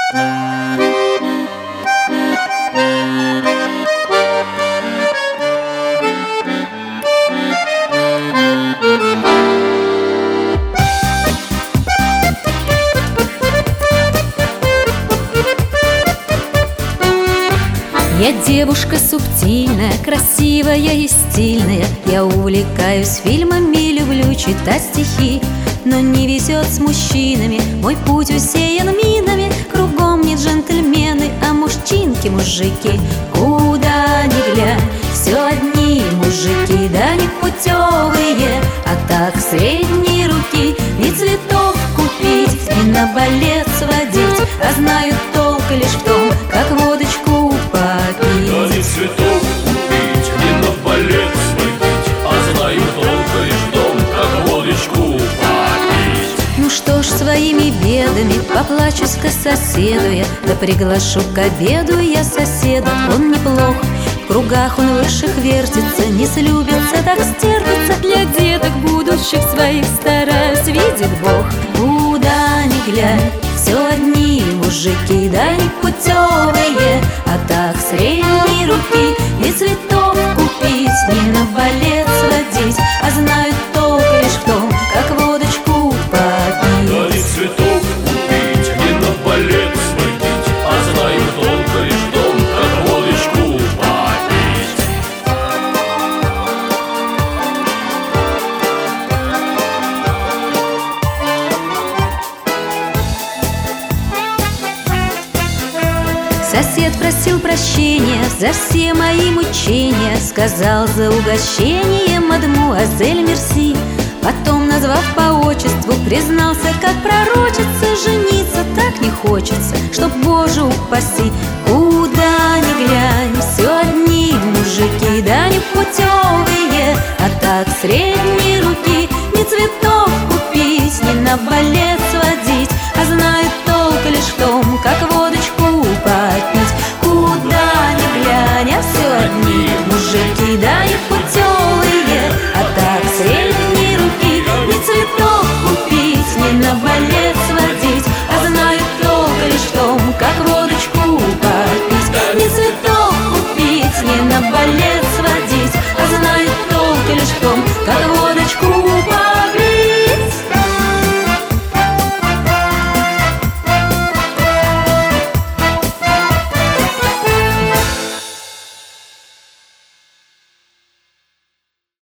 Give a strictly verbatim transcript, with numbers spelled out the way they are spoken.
Я девушка субтильная, красивая и стильная. Я увлекаюсь фильмами, люблю читать стихи. Но не везет с мужчинами, мой путь усеян минами. Кругом не джентльмены, а мужчинки-мужики. Куда ни глянь, все одни мужики. Да не путевые, а так средней руки. Не цветов купить, не на балет сводить, а знают толк лишь в том, как водочку попить. Да не цветов купить, не на балет сводить, а знаю только лишь в том, как водочку попить. Ну что ж, своими бедами поплачусь-ка соседу я, да приглашу к обеду я соседа. Он неплох, в кругах он высших вертится, не слюбится, так стерпится. Для деток будущих своих стараюсь, видит Бог. Куда ни глянь, все одни мужики. Да не путевые, а так средней руки. Не цветов купить, не на балет сводить, а знают толк лишь в том, как водочку попить. Да не цветов купить, не на балет сводить, а знаю только лишь в том, как водочку попить. Сосед просил прощения за все мои мучения, сказал за угощение мадемуазель мерси. Потом, назвав по отчеству, признался, как пророчица, жениться так не хочется, чтоб, Боже упаси. Куда ни глянь, все одни мужики. Да не путевые, а так средней руки. Не цветов купить, не на балет